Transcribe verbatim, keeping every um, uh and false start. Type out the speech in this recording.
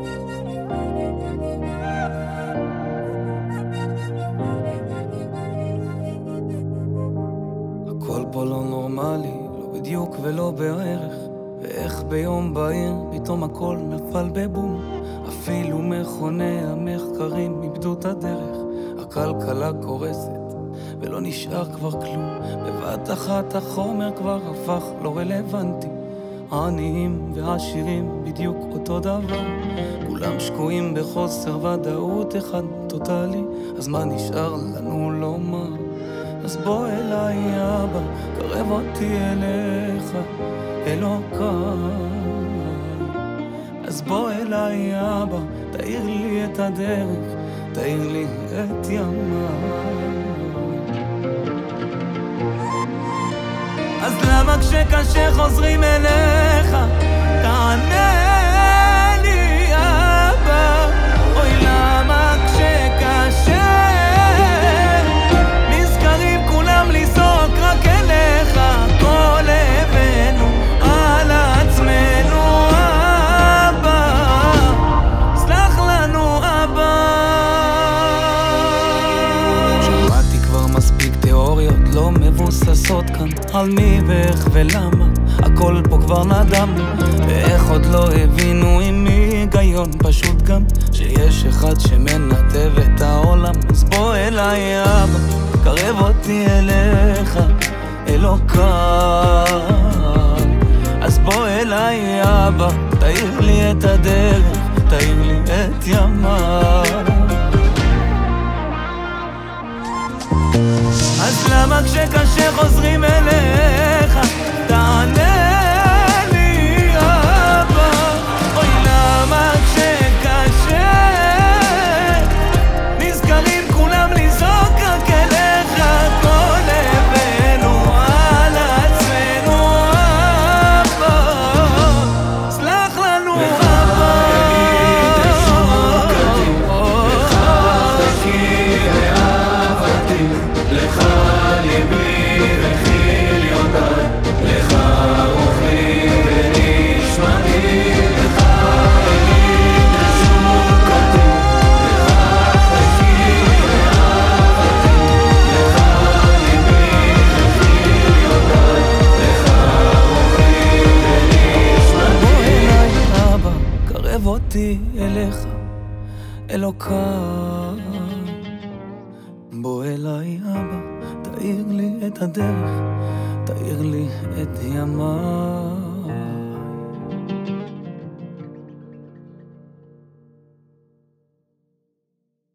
הכל פה לא נורמלי, לא בדיוק ולא בערך. ואיך ביום בהיר פתאום הכל נפל בבום. אפילו מכוני המחקרים איבדו את הדרך. הכלכלה קורסת ולא נשאר כבר כלום. בבת אחת החומר כבר הפך לא רלוונטי. העניים והעשירים בדיוק אותו דבר. כולם שקועים בחוסר ודאות אחד טוטלי. אז מה נשאר לנו לומר? אז בוא אליי אבא, קרב אותי אליך, אלוקיי. אז בוא אליי אבא, תאיר לי את הדרך, תאיר לי את ימיי. אז למה כשקשה חוזרים אליך, תענה לי אבא? אוי למה כשקשה נזכרים כולם לזעוק רק אליך? כל הבאנו על עצמנו אבא, סלח לנו אבא. שמעתי כבר מספיק תיאוריות לא מבוססות כאן על מי ואיך ולמה, הכל פה כבר נדם. ואיך עוד לא הבינו עם היגיון פשוט גם שיש אחד שמנתב את העולם. אז בוא אליי אבא, קרב אותי אליך, אלוקיי. אז בוא אליי אבא, תאיר לי את הדרך, תאיר לי את ימיי. אז למה כשקשה חוזרים אליך, תענה לי אבא? אוי למה כשקשה נזכרים כולם לזעוק רק אליך? כל הבאנו על עצמנו אבא, סלח לנו אבא. לך חכי ואהבתי, לך ליבי וחיליותיי, לך רוחי ונשמתי, לך אלי תשוקתי, לך חכי ואהבתי, לך ליבי וחיליותיי, לך רוחי ונשמתי. בוא אליי אבא, קרב אותי אליך, אלוקיי. בוא אליי אבא, תאיר לי את הדרך, תאיר לי את ימיי.